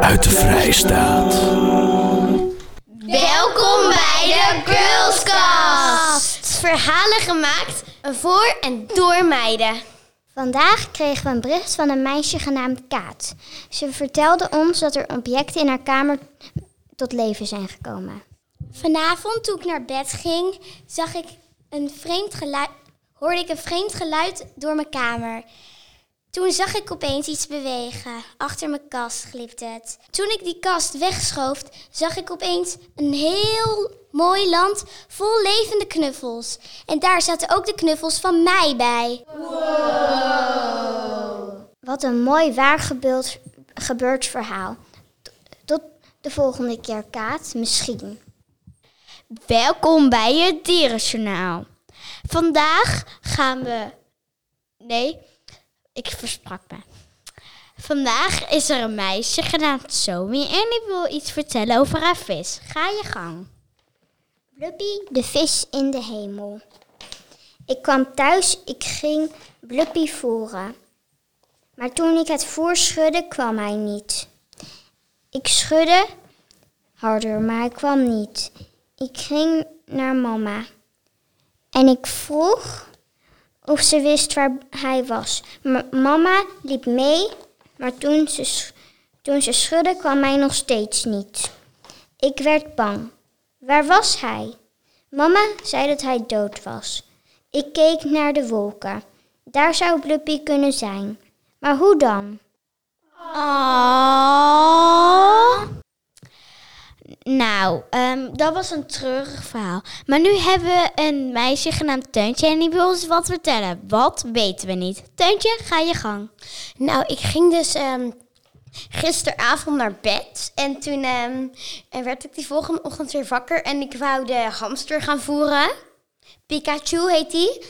uit de Vrijstaat. Welkom bij de Girlscast. Verhalen gemaakt voor en door meiden. Vandaag kregen we een bericht van een meisje genaamd Kaat. Ze vertelde ons dat er objecten in haar kamer tot leven zijn gekomen. Vanavond toen ik naar bed ging, hoorde ik een vreemd geluid door mijn kamer. Toen zag ik opeens iets bewegen. Achter mijn kast glipte het. Toen ik die kast wegschoof, zag ik opeens een heel mooi land vol levende knuffels. En daar zaten ook de knuffels van mij bij. Wow. Wat een mooi gebeurd verhaal. Tot de volgende keer, Kaat, misschien. Welkom bij het Dierenjournaal. Vandaag gaan we... Nee, ik versprak me. Vandaag is er een meisje genaamd Zoe en die wil iets vertellen over haar vis. Ga je gang. Bluppy, de vis in de hemel. Ik kwam thuis, ik ging Bluppy voeren. Maar toen ik het voer schudde, kwam hij niet. Ik schudde harder, maar hij kwam niet. Ik ging naar mama. En ik vroeg of ze wist waar hij was. Mama liep mee, maar toen ze schudde, kwam hij nog steeds niet. Ik werd bang. Waar was hij? Mama zei dat hij dood was. Ik keek naar de wolken. Daar zou Bluppy kunnen zijn. Maar hoe dan? Nou, dat was een treurig verhaal. Maar nu hebben we een meisje genaamd Teuntje en die wil ons wat vertellen. Wat weten we niet. Teuntje, ga je gang. Nou, ik ging dus gisteravond naar bed. En toen werd ik die volgende ochtend weer wakker. En ik wou de hamster gaan voeren. Pikachu heet die.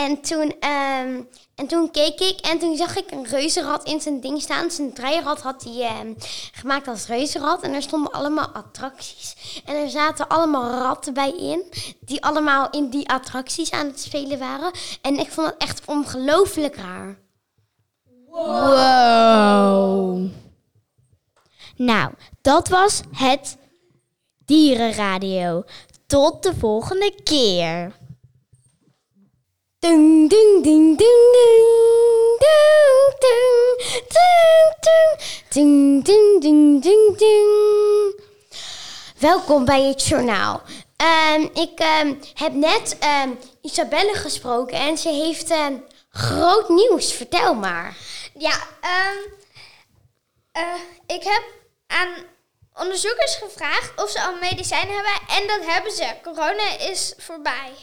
En toen keek ik en toen zag ik een reuzenrad in zijn ding staan. Zijn draaierad had hij gemaakt als reuzenrad. En er stonden allemaal attracties. En er zaten allemaal ratten bij in. Die allemaal in die attracties aan het spelen waren. En ik vond het echt ongelooflijk raar. Wow. Nou, dat was het Dierenradio. Tot de volgende keer. Ding, ding, ding, ding, ding, ding, ding, ding, ding, ding, ding, ding. Welkom bij het journaal. Ik heb net Isabelle gesproken en ze heeft groot nieuws. Vertel maar. Ja, ik heb aan onderzoekers gevraagd of ze al medicijnen hebben en dat hebben ze. Corona is voorbij.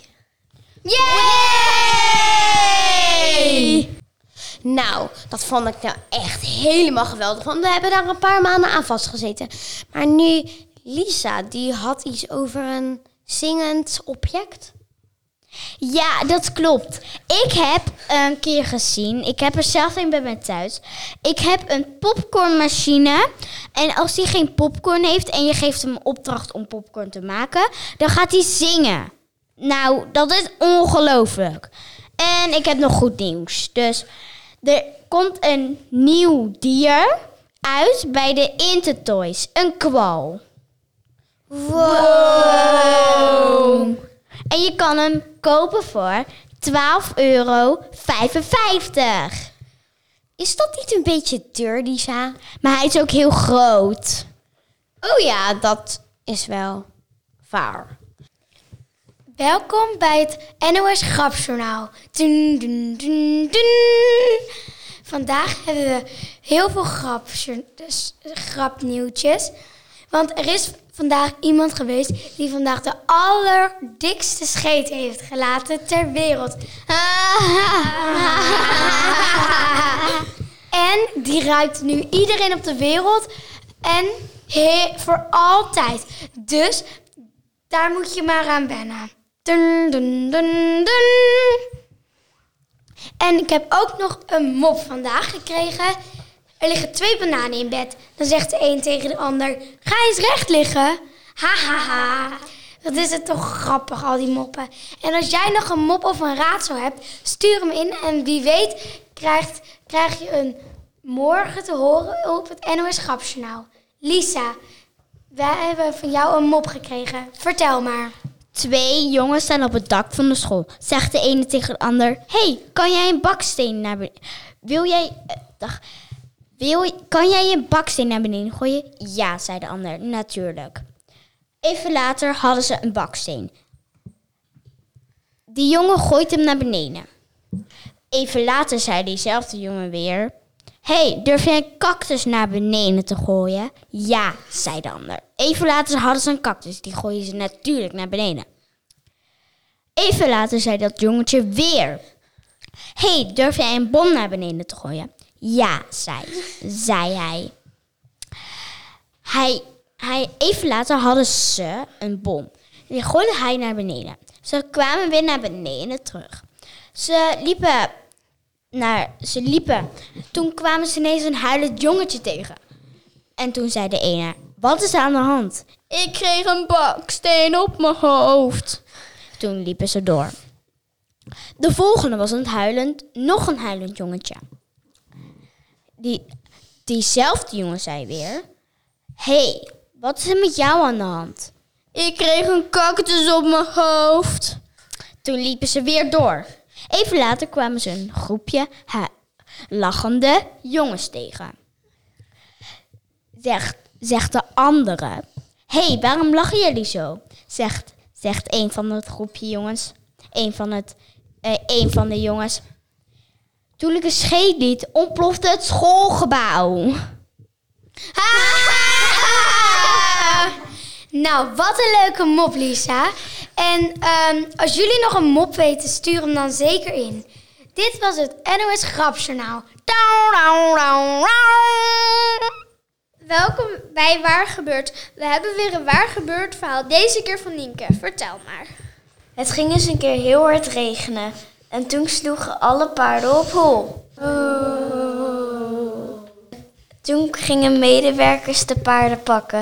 Yay! Nou, dat vond ik nou echt helemaal geweldig. Want we hebben daar een paar maanden aan vastgezeten. Maar nu, Lisa, die had iets over een zingend object. Ja, dat klopt. Ik heb een keer gezien, ik heb er zelf een bij mij thuis. Ik heb een popcornmachine. En als die geen popcorn heeft en je geeft hem een opdracht om popcorn te maken, dan gaat hij zingen. Nou, dat is ongelooflijk. En ik heb nog goed nieuws. Dus er komt een nieuw dier uit bij de Intertoys. Een kwal. Wow. En je kan hem kopen voor €12,55. Is dat niet een beetje duur, Lisa? Maar hij is ook heel groot. Oh ja, dat is wel waar. Welkom bij het NOS Grapjournaal. Dun, dun, dun, dun. Vandaag hebben we heel veel grapnieuwtjes. Want er is vandaag iemand geweest die vandaag de allerdikste scheet heeft gelaten ter wereld. En die ruikt nu iedereen op de wereld en voor altijd. Dus daar moet je maar aan wennen. Dun, dun, dun, dun. En ik heb ook nog een mop vandaag gekregen. Er liggen 2 bananen in bed. Dan zegt de een tegen de ander: ga eens recht liggen. Ha, ha, ha. Wat is het toch grappig, al die moppen. En als jij nog een mop of een raadsel hebt, stuur hem in. En wie weet krijg je een morgen te horen op het NOS Grapjournaal. Lisa, wij hebben van jou een mop gekregen. Vertel maar. 2 jongens staan op het dak van de school. Zegt de ene tegen de ander: hey, kan jij een baksteen naar beneden? Kan jij een baksteen naar beneden gooien? Ja, zei de ander, natuurlijk. Even later hadden ze een baksteen. Die jongen gooit hem naar beneden. Even later zei diezelfde jongen weer: hey, durf jij een cactus naar beneden te gooien? Ja, zei de ander. Even later hadden ze een cactus. Die gooien ze natuurlijk naar beneden. Even later zei dat jongetje weer: hey, durf jij een bom naar beneden te gooien? Ja, zei hij. Even later hadden ze een bom. Die gooide hij naar beneden. Ze kwamen weer naar beneden terug. Ze liepen. Toen kwamen ze ineens een huilend jongetje tegen. En toen zei de ene: wat is er aan de hand? Ik kreeg een baksteen op mijn hoofd. Toen liepen ze door. De volgende was nog een huilend jongetje. Diezelfde jongen zei weer: hey, wat is er met jou aan de hand? Ik kreeg een cactus op mijn hoofd. Toen liepen ze weer door. Even later kwamen ze een groepje lachende jongens tegen. Zegt de andere: hey, waarom lachen jullie zo? Zegt een van het groepje jongens. Een van de jongens: toen ik een scheet liet, ontplofte het schoolgebouw. Nou, wat een leuke mop, Lisa. En als jullie nog een mop weten, stuur hem dan zeker in. Dit was het NOS Grapjournaal. Welkom bij Waar Gebeurt. We hebben weer een waar gebeurd verhaal. Deze keer van Nienke. Vertel maar. Het ging eens een keer heel hard regenen. En toen sloegen alle paarden op hol. Toen gingen medewerkers de paarden pakken.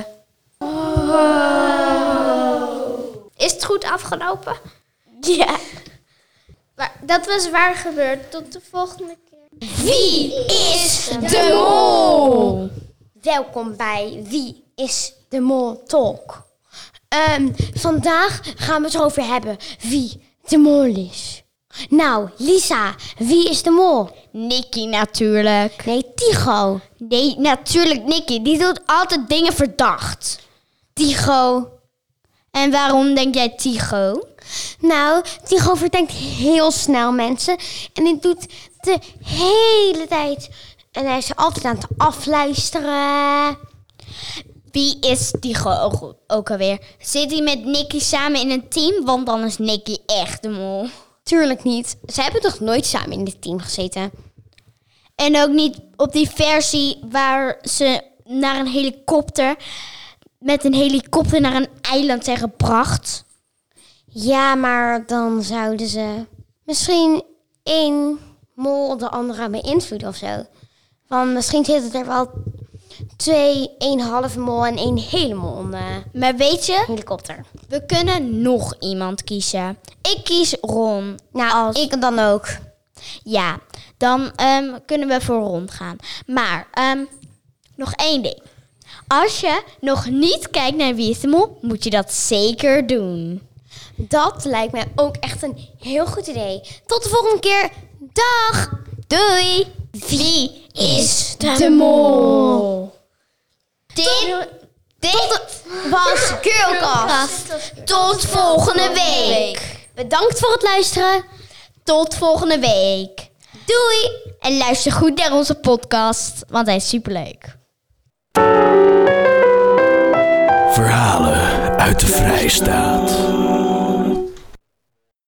Is het goed afgelopen? Ja. Maar dat was Waar Gebeurt. Tot de volgende keer. Wie is de mol? Welkom bij Wie is de Mol Talk. Vandaag gaan we het erover hebben wie de mol is. Nou, Lisa, wie is de mol? Nicky natuurlijk. Nee, Tycho. Nee, natuurlijk Nicky. Die doet altijd dingen verdacht. Tycho. En waarom denk jij Tycho? Nou, Tycho verdenkt heel snel mensen. En die doet de hele tijd. En hij is altijd aan het afluisteren. Wie is Tycho ook alweer? Zit hij met Nicky samen in een team? Want dan is Nicky echt de mol. Tuurlijk niet. Ze hebben toch nooit samen in dit team gezeten? En ook niet op die versie waar ze met een helikopter naar een eiland zijn gebracht. Ja, maar dan zouden ze misschien één mol de andere beïnvloeden of zo. Want misschien zitten er wel 1 halve mol en 1 hele mol in de Maar weet je, helikopter. we kunnen nog iemand kiezen. Ik kies Ron. Nou, ik dan ook. Ja, dan kunnen we voor Ron gaan. Maar nog 1 ding. Als je nog niet kijkt naar Wie is de Mol, moet je dat zeker doen. Dat lijkt mij ook echt een heel goed idee. Tot de volgende keer. Dag! Doei! Wie is de Mol? Dit was Girlcast. Tot volgende week. Bedankt voor het luisteren. Tot volgende week. Doei! En luister goed naar onze podcast, want hij is superleuk. Verhalen uit de Vrijstaat.